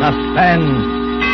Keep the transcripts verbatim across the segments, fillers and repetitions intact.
Suspense.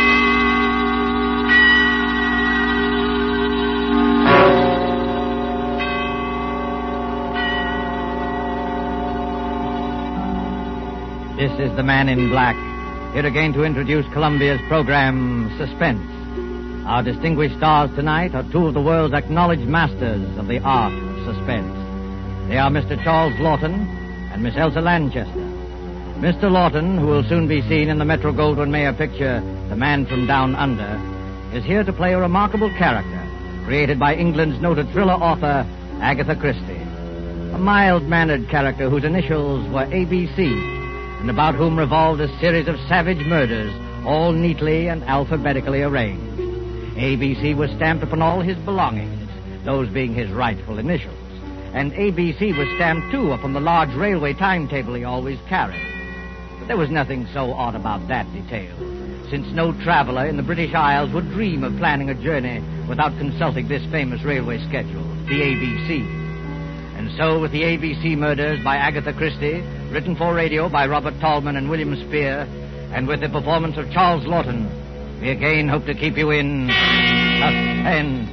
This is the Man in Black, here again to introduce Columbia's program, Suspense. Our distinguished stars tonight are two of the world's acknowledged masters of the art of suspense. They are Mister Charles Laughton and Miss Elsa Lanchester. Mister Laughton, who will soon be seen in the Metro-Goldwyn-Mayer picture, The Man from Down Under, is here to play a remarkable character created by England's noted thriller author, Agatha Christie. A mild-mannered character whose initials were A B C, and about whom revolved a series of savage murders, all neatly and alphabetically arranged. A B C was stamped upon all his belongings, those being his rightful initials. And A B C was stamped, too, upon the large railway timetable he always carried. But there was nothing so odd about that detail, since no traveler in the British Isles would dream of planning a journey without consulting this famous railway schedule, the A B C. And so, with the A B C Murders by Agatha Christie, written for radio by Robert Tallman and William Spear, and with the performance of Charles Laughton, we again hope to keep you in suspense.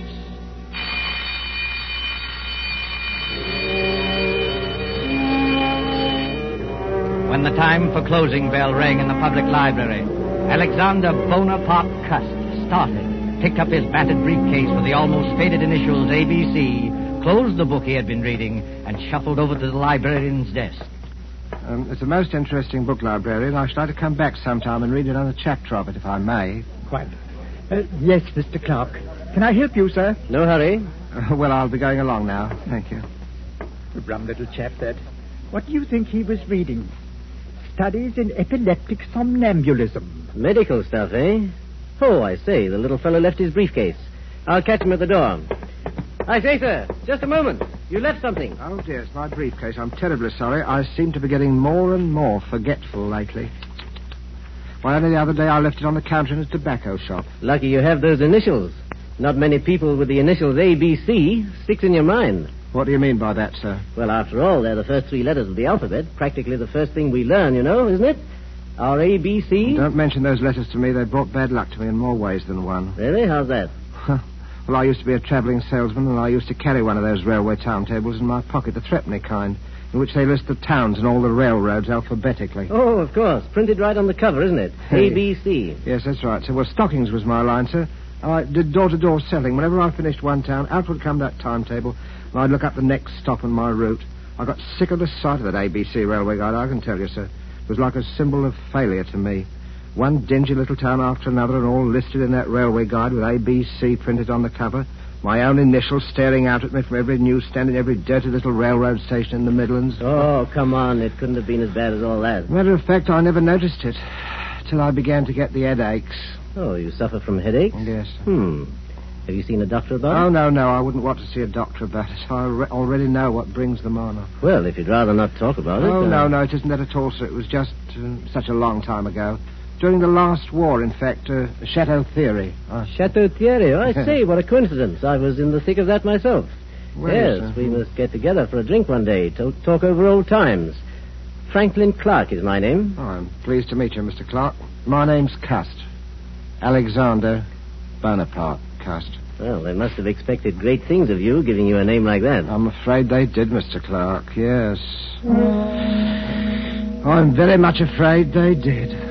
When the time for closing bell rang in the public library, Alexander Bonaparte Cust started, picked up his battered briefcase with the almost faded initials A B C, closed the book he had been reading, and shuffled over to the librarian's desk. Um, it's a most interesting book, librarian. I should like to come back sometime and read another chapter of it, if I may. Quite. Uh, yes, Mister Clark. Can I help you, sir? No hurry. Uh, well, I'll be going along now. Thank you. A rum little chap, that. What do you think he was reading? Studies in epileptic somnambulism. Medical stuff, eh? Oh, I say, the little fellow left his briefcase. I'll catch him at the door. I say, sir, just a moment. You left something. Oh, dear, it's my briefcase. I'm terribly sorry. I seem to be getting more and more forgetful lately. Why, only the other day I left it on the counter in a tobacco shop. Lucky you have those initials. Not many people with the initials A B C sticks in your mind. What do you mean by that, sir? Well, after all, they're the first three letters of the alphabet. Practically the first thing we learn, you know, isn't it? Our A B C. Don't mention those letters to me. They brought bad luck to me in more ways than one. Really? How's that? Well, I used to be a travelling salesman, and I used to carry one of those railway timetables in my pocket, the threepenny kind, in which they list the towns and all the railroads alphabetically. Oh, of course. Printed right on the cover, isn't it? Hey. A B C. Yes, that's right, sir. Well, stockings was my line, sir. I did door-to-door selling. Whenever I finished one town, out would come that timetable, and I'd look up the next stop on my route. I got sick of the sight of that A B C railway guide, I can tell you, sir. It was like a symbol of failure to me. One dingy little town after another, and all listed in that railway guide with A B C printed on the cover. My own initials staring out at me from every newsstand in every dirty little railroad station in the Midlands. Oh, come on. It couldn't have been as bad as all that. Matter of fact, I never noticed it till I began to get the headaches. Oh, you suffer from headaches? Yes. Hmm. Have you seen a doctor about it? Oh, no, no. I wouldn't want to see a doctor about it. I re- already know what brings them on. Well, if you'd rather not talk about it... Oh, uh... no, no. It isn't that at all, sir. It was just uh, such a long time ago. During the last war, in fact, uh, Chateau Thierry. Uh, Chateau Thierry? Oh, I say, what a coincidence. I was in the thick of that myself. Well, yes, yes, we must get together for a drink one day to talk over old times. Franklin Clark is my name. Oh, I'm pleased to meet you, Mister Clark. My name's Cust. Alexander Bonaparte Cust. Well, they must have expected great things of you, giving you a name like that. I'm afraid they did, Mister Clark, yes. I'm very much afraid they did.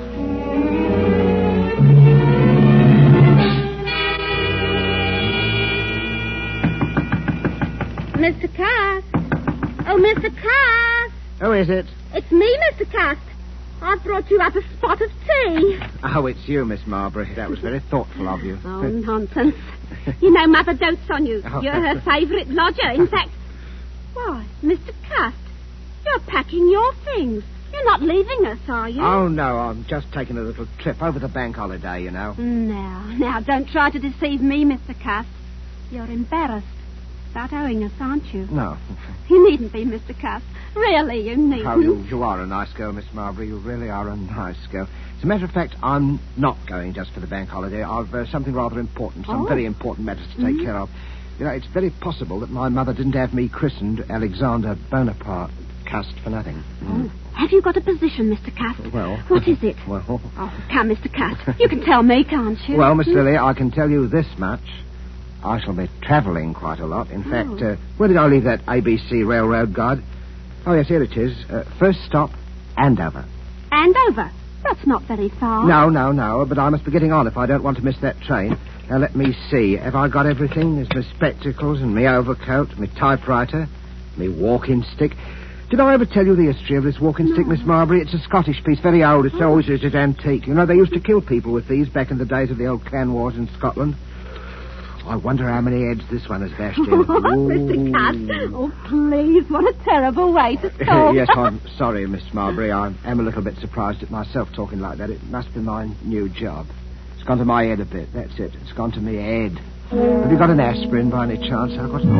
Mister Cust. Oh, Mister Cust. Who is it? It's me, Mister Cust. I've brought you up a spot of tea. Oh, it's you, Miss Marbury. That was very thoughtful of you. Oh, nonsense. You know Mother dotes on you. Oh. You're her favourite lodger. In fact... Why, Mister Cust, you're packing your things. You're not leaving us, are you? Oh, no, I'm just taking a little trip over the bank holiday, you know. Now, now, don't try to deceive me, Mister Cust. You're embarrassed about owing us, aren't you? No. You needn't be, Mister Cust. Really, you needn't. Oh, you, you are a nice girl, Miss Marbury. You really are a nice girl. As a matter of fact, I'm not going just for the bank holiday. I've uh, something rather important, some Oh. very important matters to take Mhm. care of. You know, it's very possible that my mother didn't have me christened Alexander Bonaparte cussed for nothing. Oh, have you got a position, Mister Cust? Well... What is it? Well... Oh, come, Mister Cust. You can tell me, can't you? Well, Miss Lily, I can tell you this much. I shall be travelling quite a lot. In Oh. fact, uh, where did I leave that A B C Railroad Guide? Oh, yes, here it is. Uh, first stop, Andover. Andover? That's not very far. No, no, no, but I must be getting on if I don't want to miss that train. Now, let me see. Have I got everything? There's my spectacles and my overcoat, my typewriter, my walking stick. Did I ever tell you the history of this walking No. stick, Miss Marbury? It's a Scottish piece, very old. It's always it's antique. You know, they used to kill people with these back in the days of the old clan wars in Scotland. I wonder how many heads this one has bashed in. Mister Cust. Oh, please, what a terrible way to talk. Yes, I'm sorry, Miss Marbury. I am a little bit surprised at myself talking like that. It must be my new job. It's gone to my head a bit. That's it. It's gone to me head. Have you got an aspirin by any chance? I've got an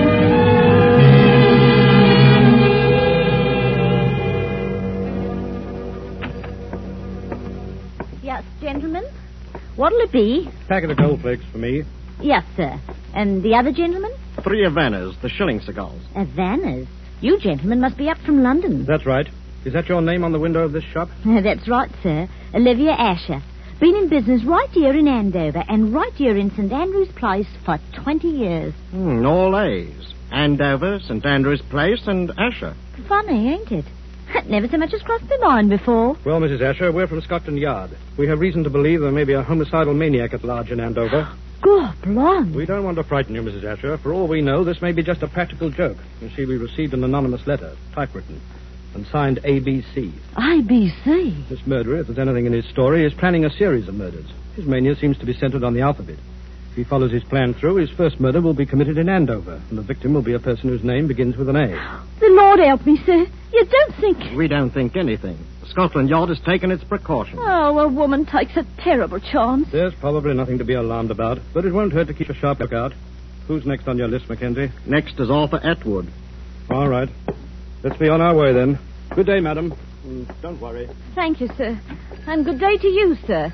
all. Yes, gentlemen. What'll it be? Packet of gold flakes for me. Yes, sir. And the other gentleman? Three Havanas, the shilling cigars. Havanas. You gentlemen must be up from London. That's right. Is that your name on the window of this shop? That's right, sir. Olivia Asher. Been in business right here in Andover and right here in St Andrew's Place for twenty years. Hmm, all A's. Andover, St Andrew's Place, and Asher. Funny, ain't it? Never so much as crossed my mind before. Well, Missus Asher, we're from Scotland Yard. We have reason to believe there may be a homicidal maniac at large in Andover. God, blimey. We don't want to frighten you, Missus Asher. For all we know, this may be just a practical joke. You see, we received an anonymous letter, typewritten, and signed A B C. I B C? This murderer, if there's anything in his story, is planning a series of murders. His mania seems to be centered on the alphabet. If he follows his plan through, his first murder will be committed in Andover, and the victim will be a person whose name begins with an A. The Lord help me, sir. You don't think... We don't think anything. Scotland Yard has taken its precautions. Oh, a woman takes a terrible chance. There's probably nothing to be alarmed about, but it won't hurt to keep a sharp lookout. Who's next on your list, Mackenzie? Next is Arthur Atwood. All right. Let's be on our way, then. Good day, madam. Mm, don't worry. Thank you, sir. And good day to you, sir.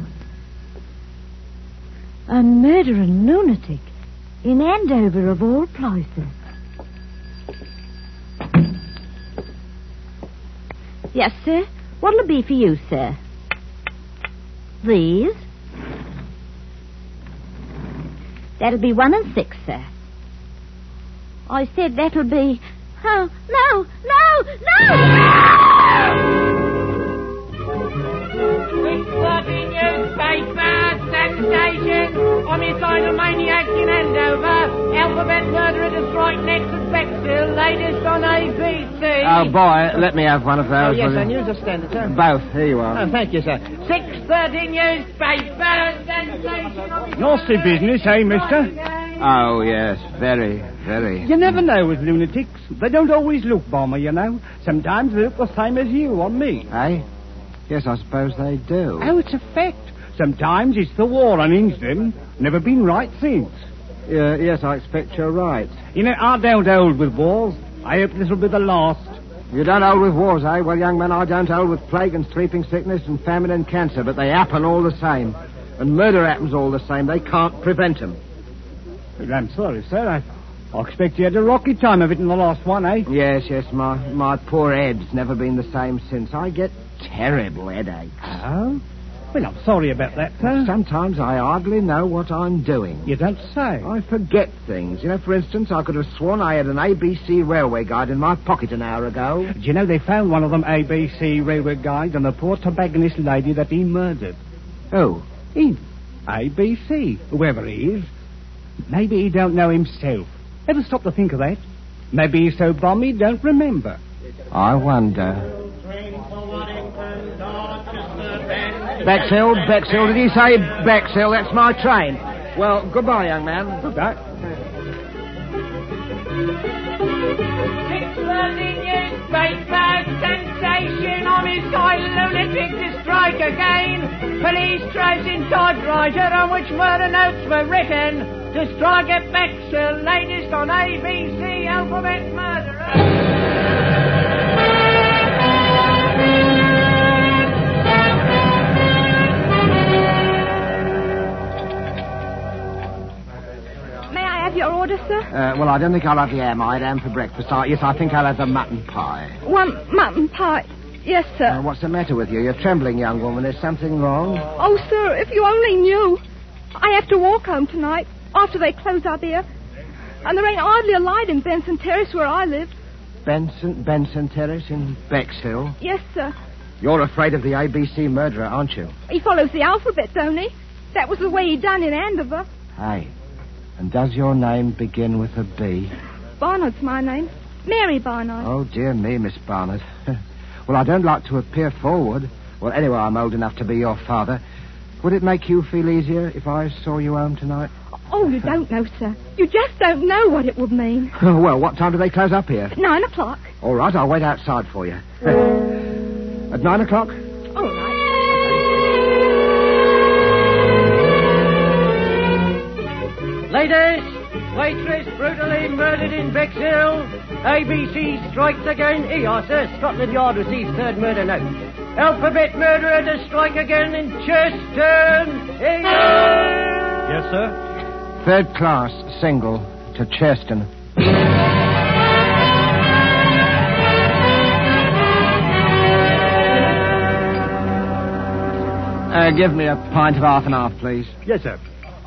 A murdering lunatic in Andover, of all places. Yes, sir. What'll it be for you, sir? These? That'll be one and six, sir. I said that'll be... Oh, no, no, no! It's working newspaper, sensation, homicidal maniac in Andover, alphabet murderer to strike next at Bexhill, latest on A B C. Oh, boy, let me have one of those. Oh, yes, will you? a news or standard, sir? Both. Here you are. Oh, thank you, sir. six thirty newspaper, sensation... Nasty business, eh, mister? Oh, yes, very, very. You never know with lunatics. They don't always look balmy, you know. Sometimes they look the same as you or me. Eh? Yes, I suppose they do. Oh, it's a fact. Sometimes it's the war unhinged them. Never been right since. Yeah, yes, I expect you're right. You know, I don't hold with wars. I hope this will be the last. You don't hold with wars, eh? Well, young man, I don't hold with plague and sleeping sickness and famine and cancer, but they happen all the same. And murder happens all the same. They can't prevent them. Well, I'm sorry, sir. I, I expect you had a rocky time of it in the last one, eh? Yes, yes, my, my poor head's never been the same since. I get terrible headaches. Oh? Well, I'm sorry about that, sir. Sometimes I hardly know what I'm doing. You don't say. I forget things. You know, for instance, I could have sworn I had an A B C railway guide in my pocket an hour ago. Do you know they found one of them A B C railway guides on the poor tobacconist lady that he murdered? Oh. Him. A B C, whoever he is. Maybe he don't know himself. Ever stop to think of that? Maybe he's so bum he don't remember. I wonder. Bexhill, Bexhill. Did he say Bexhill? That's my train. Well, goodbye, young man. Goodbye. six thirty newspaper, sensation, homicidal lunatic to strike again. Police trace in typewriter on which murder notes were written. To strike at Bexhill, latest on A B C, alphabet murderer. have your order, sir? Uh, well, I don't think I'll have the ham. I'd ham for breakfast. I, yes, I think I'll have the mutton pie. One mutton pie. Yes, sir. Uh, what's the matter with you? You're trembling, young woman. Is something wrong? Oh, sir, if you only knew. I have to walk home tonight after they close up here. And there ain't hardly a light in Benson Terrace where I live. Benson, Benson Terrace in Bexhill? Yes, sir. You're afraid of the A B C murderer, aren't you? He follows the alphabet, don't he? That was the way he done in Andover. Hey, and does your name begin with a B? Barnard's my name. Mary Barnard. Oh, dear me, Miss Barnard. Well, I don't like to appear forward. Well, anyway, I'm old enough to be your father. Would it make you feel easier if I saw you home tonight? Oh, you don't know, sir. You just don't know what it would mean. Well, what time do they close up here? At nine o'clock. All right, I'll wait outside for you. At nine o'clock? All right. Ladies, waitress brutally murdered in Bexhill. A B C strikes again. Here you are, sir. Scotland Yard receives third murder note. Alphabet murderer to strike again in Cheston. Here you are. Yes, sir? Third class, single, to Cheston. Uh, give me a pint of half and half, please. Yes, sir.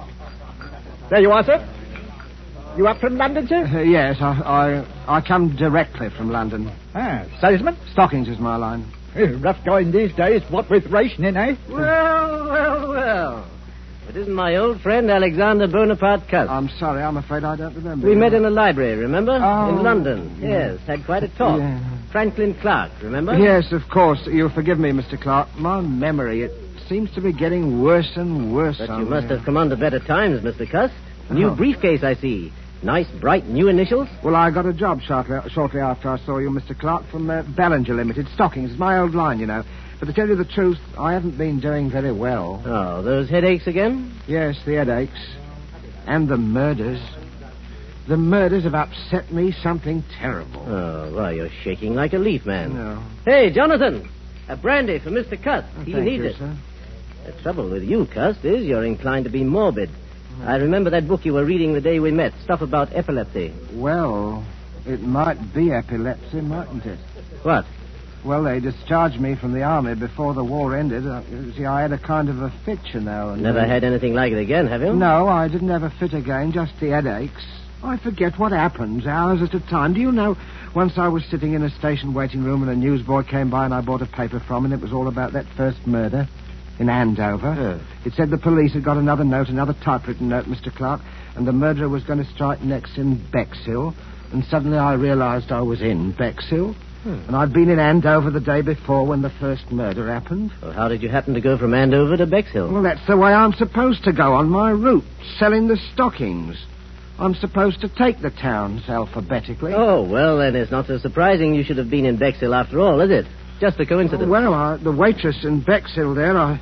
There you are, sir. You up from London, sir? Uh, yes, I, I I come directly from London. Ah, salesman? Stockings is my line. Eh, rough going these days, what with rationing, eh? Well, well, well. It isn't my old friend Alexander Bonaparte Cust. I'm sorry, I'm afraid I don't remember. We met in a library, remember? Oh, in London. yeah. Yes, had quite a talk. Yeah. Franklin Clark, remember? Yes, of course. You'll forgive me, Mister Clark. My memory, it seems to be getting worse and worse. But you on must me. have come under better times, Mister Cust. New Oh. briefcase, I see. Nice, bright, new initials. Well, I got a job shortly, shortly after I saw you, Mister Clark, from uh, Ballinger Limited. Stockings. It's my old line, you know. But to tell you the truth, I haven't been doing very well. Oh, those headaches again? Yes, the headaches. And the murders. The murders have upset me something terrible. Oh, why, you're shaking like a leaf, man. No. Hey, Jonathan, a brandy for Mister Cust. Oh, he thank needs you, it. sir. The trouble with you, Cust, is you're inclined to be morbid. I remember that book you were reading the day we met, stuff about epilepsy. Well, it might be epilepsy, mightn't it? What? Well, they discharged me from the army before the war ended. Uh, you see, I had a kind of a fit, you know. And Never uh, had anything like it again, have you? No, I didn't have a fit again, just the headaches. I forget what happens, hours at a time. Do you know, once I was sitting in a station waiting room and a newsboy came by and I bought a paper from him, and it was all about that first murder in Andover. Oh. It said the police had got another note, another typewritten note, Mister Clark, and the murderer was going to strike next in Bexhill. And suddenly I realized I was in Bexhill. Hmm. And I'd been in Andover the day before when the first murder happened. Well, how did you happen to go from Andover to Bexhill? Well, that's the way I'm supposed to go on my route, selling the stockings. I'm supposed to take the towns alphabetically. Oh, well, then it's not so surprising you should have been in Bexhill after all, is it? Just a coincidence. Well, I, the waitress in Bexhill there, I...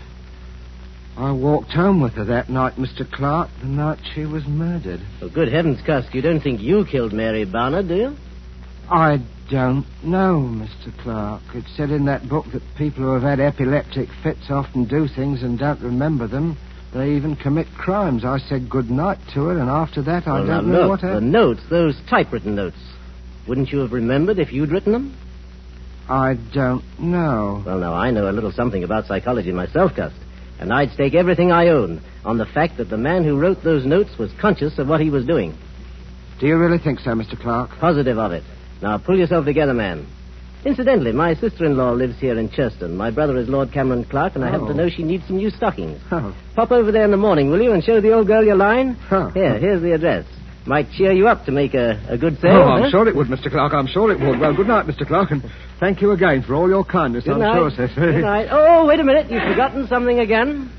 I walked home with her that night, Mister Clark, the night she was murdered. Oh, good heavens, Cust, you don't think you killed Mary Barnard, do you? I don't know, Mister Clark. It said in that book that people who have had epileptic fits often do things and don't remember them. They even commit crimes. I said good night to her, and after that I well, don't now, know look, what the happened. notes, those typewritten notes. Wouldn't you have remembered if you'd written them? I don't know. Well, now, I know a little something about psychology myself, Cust. And I'd stake everything I own on the fact that the man who wrote those notes was conscious of what he was doing. Do you really think so, Mister Clark? Positive of it. Now, pull yourself together, man. Incidentally, my sister-in-law lives here in Churston. My brother is Lord Cameron Clark, and I happen Oh. to know she needs some new stockings. Oh. Pop over there in the morning, will you, and show the old girl your line? Huh. Here, here's the address. Might cheer you up to make a, a good sale. Oh, I'm huh? sure it would, Mister Clark. I'm sure it would. Well, good night, Mister Clark, and thank you again for all your kindness. Good I'm night. sure, sir. Good night. Oh, wait a minute. You've forgotten something again.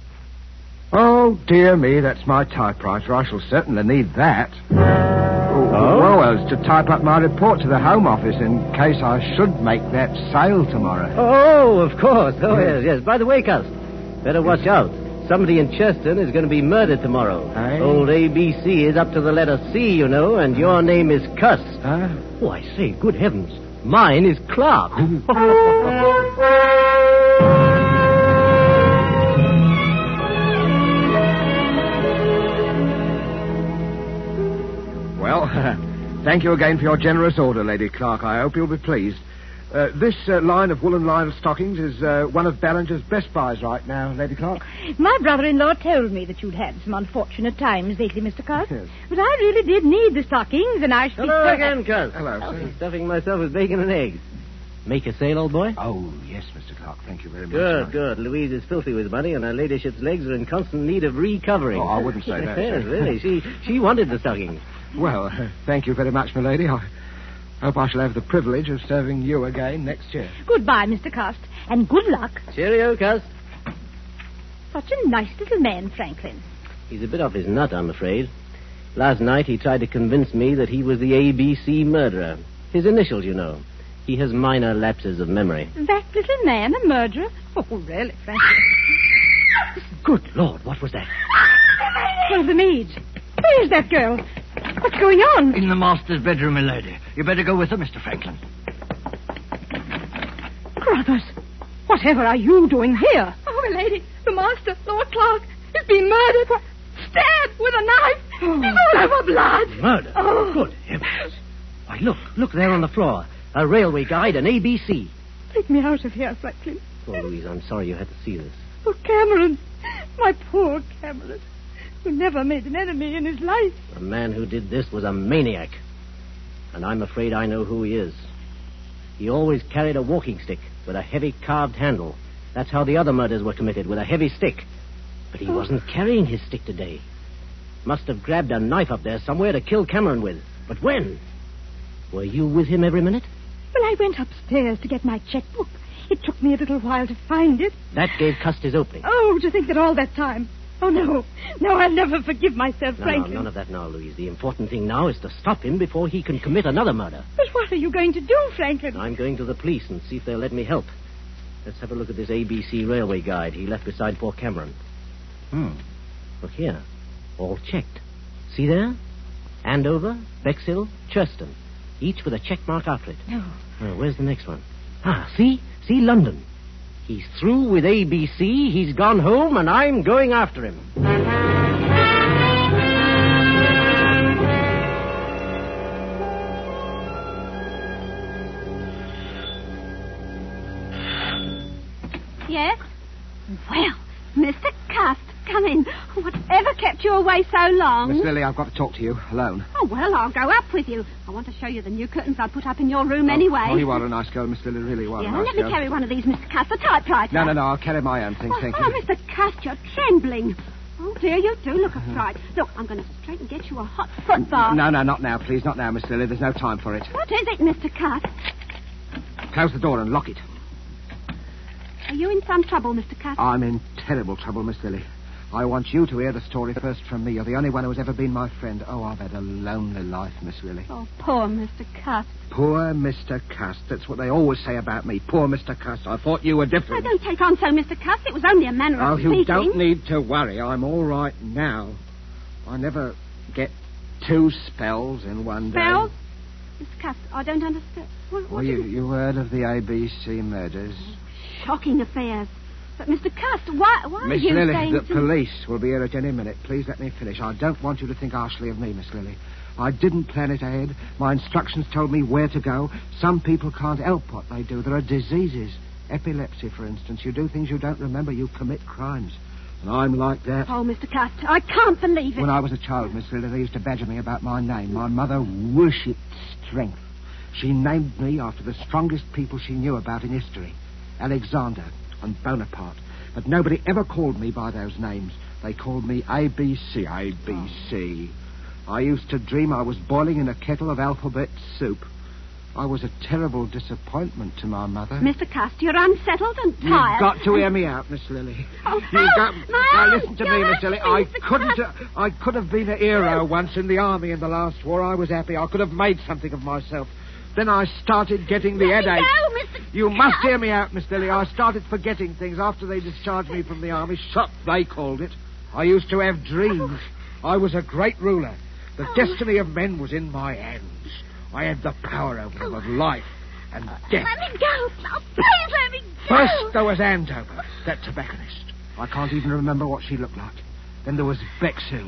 Oh, dear me, that's my typewriter. I shall certainly need that. Oh, Oh? Well, well, it's to type up my report to the Home Office in case I should make that sale tomorrow. Oh, of course. Oh, Yes. yes, yes. By the way, Cust, better watch out. Somebody in Churston is going to be murdered tomorrow. Aye. Old A B C is up to the letter C, you know, and your name is Cust. Huh? Oh, I say, good heavens. Mine is Clark. Thank you again for your generous order, Lady Clark. I hope you'll be pleased. Uh, this uh, line of woolen line of stockings is uh, one of Ballinger's best buys right now, Lady Clark. My brother-in-law told me that you'd had some unfortunate times lately, Mister Cust. Yes. But I really did need the stockings, and I should be... Hello so- again, Cuz. Hello, I'll sir. be stuffing myself with bacon and eggs. Make a sale, old boy? Oh, yes, Mister Clark. Thank you very much. Good, I- good. Louise is filthy with money, and her ladyship's legs are in constant need of recovering. Oh, I wouldn't say that, Yes, sir. really. She, she wanted the stockings. Well, uh, thank you very much, my lady. I hope I shall have the privilege of serving you again next year. Goodbye, Mister Cust, and good luck. Cheerio, Cuz. Such a nice little man, Franklin. He's a bit off his nut, I'm afraid. Last night he tried to convince me that he was the A B C murderer. His initials, you know. He has minor lapses of memory. That little man a murderer? Oh, really, Franklin? Good Lord, what was that? One of the maids. Where's that girl? What's going on? In the master's bedroom, my lady. You better go with her, Mister Franklin. Brothers, whatever are you doing here? Oh, my lady, the master, Lord Clark, has been murdered. Stabbed with a knife. Oh. He's all over blood. Murder? Oh. Good heavens. Why, look, look there on the floor. A railway guide and A B C. Take me out of here, Franklin. Oh, Louise, I'm sorry you had to see this. Oh, Cameron. My poor Cameron. Who never made an enemy in his life. The man who did this was a maniac. And I'm afraid I know who he is. He always carried a walking stick with a heavy carved handle. That's how the other murders were committed, with a heavy stick. But he Oh. wasn't carrying his stick today. Must have grabbed a knife up there somewhere to kill Cameron with. But when? Were you with him every minute? Well, I went upstairs to get my checkbook. It took me a little while to find it. That gave Cust his opening. Oh, to think that all that time. Oh, no. No, I'll never forgive myself, No, no, Franklin. none of that now, Louise. The important thing now is to stop him before he can commit another murder. But what are you going to do, Franklin? I'm going to the police and see if they'll let me help. Let's have a look at this A B C railway guide he left beside poor Cameron. Hmm. Look here. All checked. See there? Andover, Bexhill, Churston. Each with a check mark after it. No. Oh, where's the next one? Ah, see? See London. He's through with A B C, he's gone home, and I'm going after him. Yes? Well, Mister Cust, come in. Whatever kept you away so long? Miss Lily, I've got to talk to you alone. Oh, well, I'll go up with you. I want to show you the new curtains I put up in your room anyway. Oh, you are a nice girl, Miss Lily, really you are Yeah, a nice let me girl. carry one of these, Mister Cust, a typewriter. No, no, no, I'll carry my own things, Oh, thank oh, you. Mister Cust, you're trembling. Oh, dear, you do look a fright. Look, I'm going to straight and get you a hot foot bath. No, no, not now, please, not now, Miss Lily. There's no time for it. What is it, Mister Cust? Close the door and lock it. Are you in some trouble, Mister Cust? I'm in terrible trouble, Miss Lily. I want you to hear the story first from me. You're the only one who has ever been my friend. Oh, I've had a lonely life, Miss Lily. Oh, poor Mister Cust. Poor Mister Cust. That's what they always say about me. Poor Mister Cust. I thought you were Oh, different. don't take on so, Mister Cust. It was only a manner Oh, of you speaking. don't need to worry. I'm all right now. I never get two spells in one day. Spells? Mister Cust, I don't understand. What, what Well, you, is it? you heard of the A B C murders? Shocking affairs. But, Mister Cust, why, why Miss are you Lily, saying the to... police will be here at any minute. Please let me finish. I don't want you to think harshly of me, Miss Lily. I didn't plan it ahead. My instructions told me where to go. Some people can't help what they do. There are diseases. Epilepsy, for instance. You do things you don't remember. You commit crimes. And I'm like that. Oh, Mister Cust, I can't believe it. When I was a child, Miss Lily, they used to badger me about my name. My mother worshipped strength. She named me after the strongest people she knew about in history. Alexander and Bonaparte. But nobody ever called me by those names. They called me A B C. A B C. I used to dream I was boiling in a kettle of alphabet soup. I was a terrible disappointment to my mother. Mister Cust, you're unsettled and You've tired. got to hear me out, Miss Lily. Oh, You no, got... no, Now, listen to you're me, Miss Lily. hurting I me, Mister couldn't... Cust. Uh, I could have been a hero once in the army in the last war. I was happy. I could have made something of myself. Then I started getting the Let me headache. go, Mister You Cust. must hear me out, Miss Lily. I started forgetting things after they discharged me from the army. Shop, they called it. I used to have dreams. I was a great ruler. The Oh. destiny of men was in my hands. I had the power over them of life and death. Let me go. Oh, please let me go. First, there was Andover, that tobacconist. I can't even remember what she looked like. Then there was Bexhill.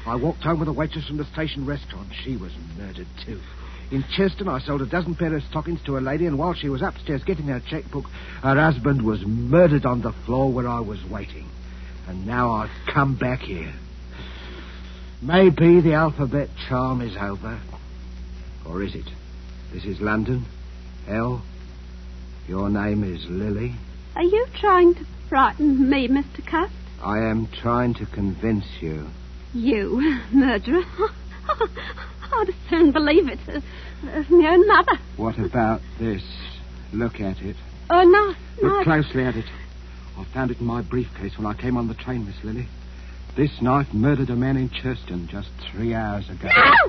I walked home with a waitress from the station restaurant. She was murdered, too. In Cheston, I sold a dozen pair of stockings to a lady, and while she was upstairs getting her checkbook, her husband was murdered on the floor where I was waiting. And now I've come back here. Maybe the alphabet charm is over. Or is it? This is London. L. Your name is Lily. Are you trying to frighten me, Mister Cust? I am trying to convince you. You, murderer? I'd as soon believe it as, as my own mother. What about this? Look at it. Oh, no, no. Look closely at it. I found it in my briefcase when I came on the train, Miss Lily. This knife murdered a man in Churston just three hours ago. No!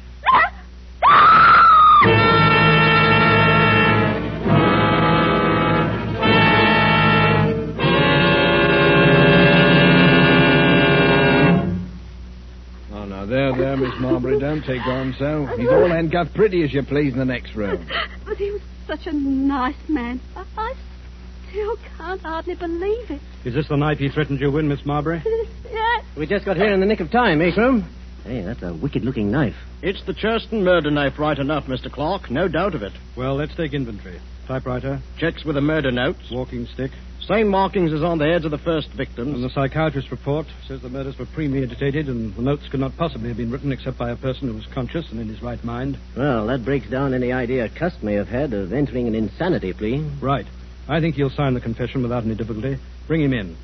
Oh, now, there, there, Miss Marbury, don't take on so. He's all handcuffed pretty as you please in the next room. But he was such a nice man. I, I still can't hardly believe it. Is this the knife he threatened you with, Miss Marbury? Yes. We just got here in the nick of time, eh, Crum? Hey, that's a wicked-looking knife. It's the Churston murder knife right enough, Mister Clark. No doubt of it. Well, let's take inventory. Typewriter. Checks with the murder notes. Walking stick. Same markings as on the heads of the first victims. And the psychiatrist's report says the murders were premeditated and the notes could not possibly have been written except by a person who was conscious and in his right mind. Well, that breaks down any idea Cust may have had of entering an insanity plea. Right. I think he'll sign the confession without any difficulty. Bring him in.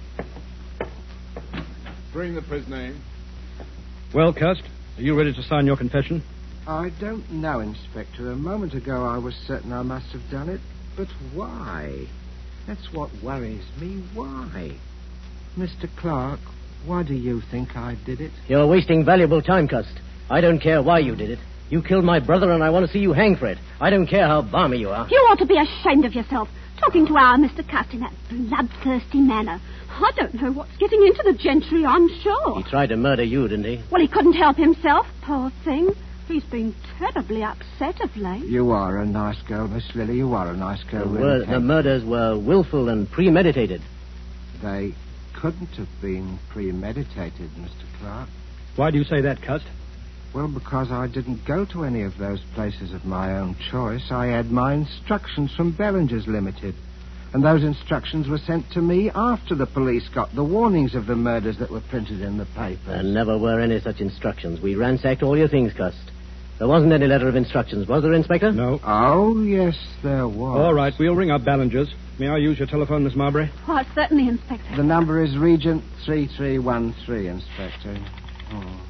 Bring the prisoner in. Well, Cust, are you ready to sign your confession? I don't know, Inspector. A moment ago I was certain I must have done it. But why? That's what worries me. Why? Mister Clark, why do you think I did it? You're wasting valuable time, Cust. I don't care why you did it. You killed my brother, and I want to see you hang for it. I don't care how balmy you are. You ought to be ashamed of yourself, talking to our Mister Cust in that bloodthirsty manner. I don't know what's getting into the gentry, I'm sure. He tried to murder you, didn't he? Well, he couldn't help himself, poor thing. He's been terribly upset of late. You are a nice girl, Miss Lily. You are a nice girl. The, really, wor- the murders were willful and premeditated. They couldn't have been premeditated, Mister Clark. Why do you say that, Cust? Well, because I didn't go to any of those places of my own choice. I had my instructions from Bellinger's Limited. And those instructions were sent to me after the police got the warnings of the murders that were printed in the papers. There never were any such instructions. We ransacked all your things, Cust. There wasn't any letter of instructions, was there, Inspector? No. Oh, yes, there was. All right, we'll ring up Ballinger's. May I use your telephone, Miss Marbury? Why, certainly, Inspector. The number is Regent three three one three, Inspector. Oh.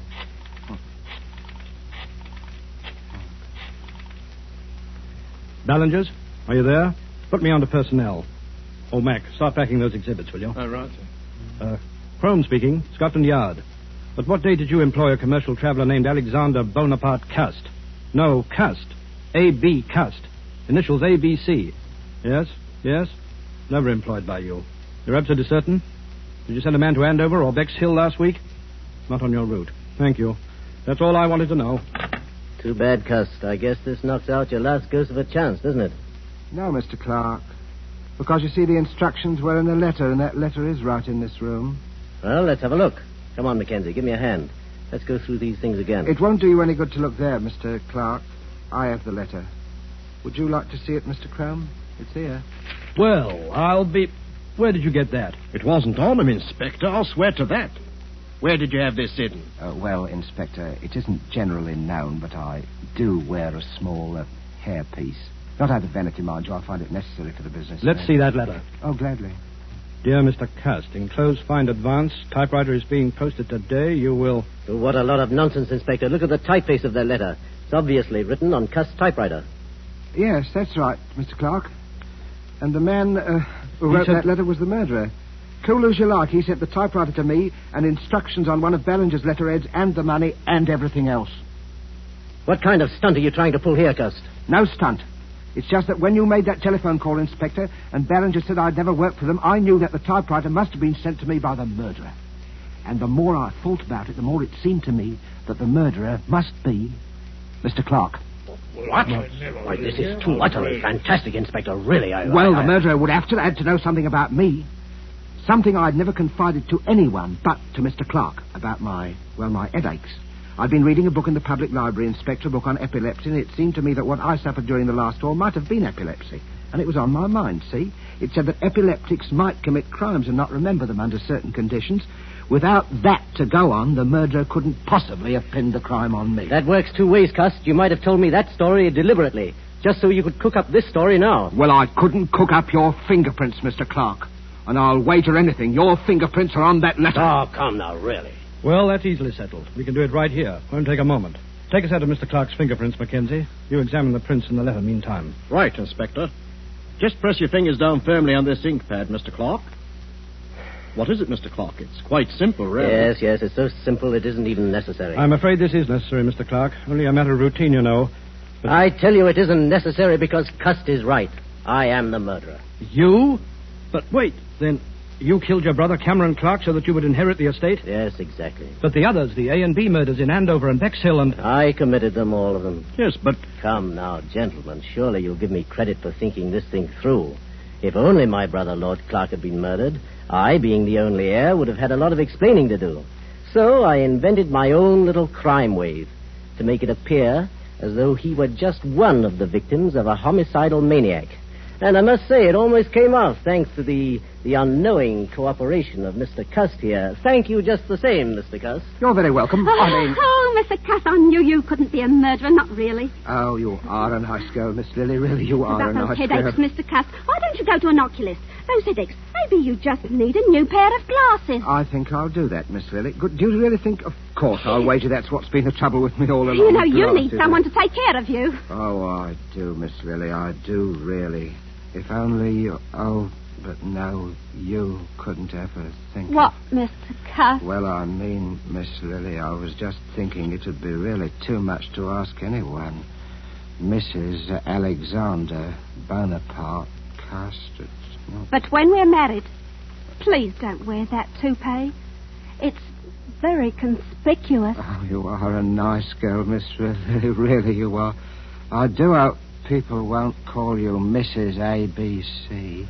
Ballinger's, are you there? Put me on to personnel. Oh, Mac, start packing those exhibits, will you? Oh, right, sir. Uh, Crome speaking, Scotland Yard. But what day did you employ a commercial traveler named Alexander Bonaparte Cust? No, Cust. A B Cust. Initials A B C. Yes, yes. Never employed by you. You're absolutely certain? Did you send a man to Andover or Bexhill last week? Not on your route. Thank you. That's all I wanted to know. Too bad, Cust. I guess this knocks out your last ghost of a chance, doesn't it? No, Mister Clark. Because, you see, the instructions were in a letter, and that letter is right in this room. Well, let's have a look. Come on, Mackenzie, give me a hand. Let's go through these things again. It won't do you any good to look there, Mister Clark. I have the letter. Would you like to see it, Mister Crome? It's here. Well, I'll be... Where did you get that? It wasn't on him, Inspector. I'll swear to that. Where did you have this hidden? Uh, well, Inspector, it isn't generally known, but I do wear a small uh, hairpiece. Not out of vanity, mind you. I find it necessary for the business. Let's uh, see that letter. Oh, gladly. Dear Mister Cust, enclosed find advance. Typewriter is being posted today. You will... Oh, what a lot of nonsense, Inspector. Look at the typeface of that letter. It's obviously written on Cust's typewriter. Yes, that's right, Mister Clark. And the man uh, who wrote said... that letter was the murderer. Cool as you like, he sent the typewriter to me and instructions on one of Ballinger's letterheads and the money and everything else. What kind of stunt are you trying to pull here, Cust? No stunt. It's just that when you made that telephone call, Inspector, and Ballinger said I'd never worked for them, I knew that the typewriter must have been sent to me by the murderer. And the more I thought about it, the more it seemed to me that the murderer must be Mister Clark. What? Why, this is too utterly fantastic, Inspector. Really, I... Well, I, the murderer would have to had to know something about me. Something I'd never confided to anyone but to Mister Clark about my, well, my headaches. I'd been reading a book in the public library, Inspector, a book on epilepsy, and it seemed to me that what I suffered during the last war might have been epilepsy. And it was on my mind, see? It said that epileptics might commit crimes and not remember them under certain conditions. Without that to go on, the murderer couldn't possibly have pinned the crime on me. That works two ways, Cust. You might have told me that story deliberately, just so you could cook up this story now. Well, I couldn't cook up your fingerprints, Mister Clark. And I'll wager anything your fingerprints are on that letter. Oh, come now, really. Well, that's easily settled. We can do it right here. Won't take a moment. Take a set of Mister Clark's fingerprints, Mackenzie. You examine the prints in the letter meantime. Right, Inspector. Just press your fingers down firmly on this ink pad, Mister Clark. What is it, Mister Clark? It's quite simple, really. Yes, yes, it's so simple it isn't even necessary. I'm afraid this is necessary, Mister Clark. Only a matter of routine, you know. But... I tell you it isn't necessary because Cust is right. I am the murderer. You? But wait, then you killed your brother Cameron Clark so that you would inherit the estate? Yes, exactly. But the others, the A and B murders in Andover and Bexhill and... I committed them, all of them. Yes, but... Come now, gentlemen, surely you'll give me credit for thinking this thing through. If only my brother Lord Clark had been murdered, I, being the only heir, would have had a lot of explaining to do. So I invented my own little crime wave to make it appear as though he were just one of the victims of a homicidal maniac. And I must say, it almost came off, thanks to the, the unknowing cooperation of Mister Cust here. Thank you just the same, Mister Cust. You're very welcome. Oh, I mean... oh, Mister Cust, I knew you couldn't be a murderer, not really. Oh, you are a nice girl, Miss Lily. Really, you are About a those nice headaches, girl. Mister Cust, why don't you go to an oculist? Those headaches, maybe you just need a new pair of glasses. I think I'll do that, Miss Lily. Good. Do you really think... Of course, I'll wager that's what's been the trouble with me all along. You know, you glasses. need someone to take care of you. Oh, I do, Miss Lily. I do, really. If only you... Oh, but no, you couldn't ever think What, of... Mister Cust? Well, I mean, Miss Lily, I was just thinking it would be really too much to ask anyone. Missus Alexander Bonaparte Cust. Not... But when we're married, please don't wear that toupee. It's very conspicuous. Oh, you are a nice girl, Miss Lily. Really, you are. I do hope people won't call you Missus A B C.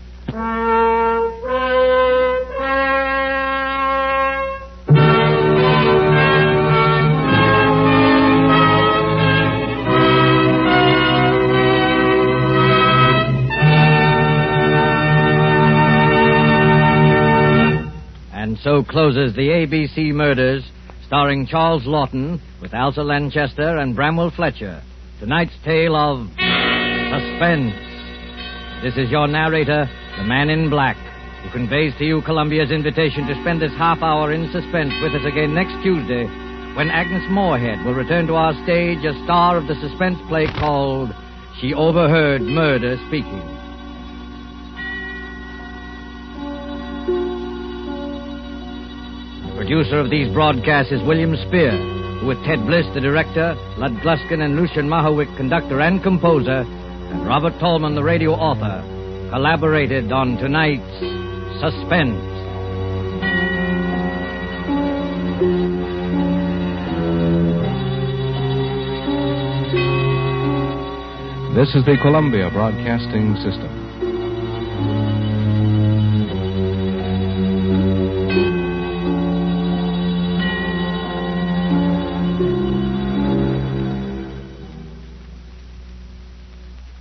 And so closes the A B C Murders, starring Charles Lawton with Elsa Lanchester and Bramwell Fletcher. Tonight's tale of suspense. This is your narrator, the Man in Black, who conveys to you Columbia's invitation to spend this half hour in suspense with us again next Tuesday, when Agnes Moorehead will return to our stage as star of the suspense play called She Overheard Murder Speaking. The producer of these broadcasts is William Spear, who with Ted Bliss, the director, Lud Gluskin and Lucian Mahowick, conductor and composer, and Robert Tallman, the radio author, collaborated on tonight's Suspense. This is the Columbia Broadcasting System.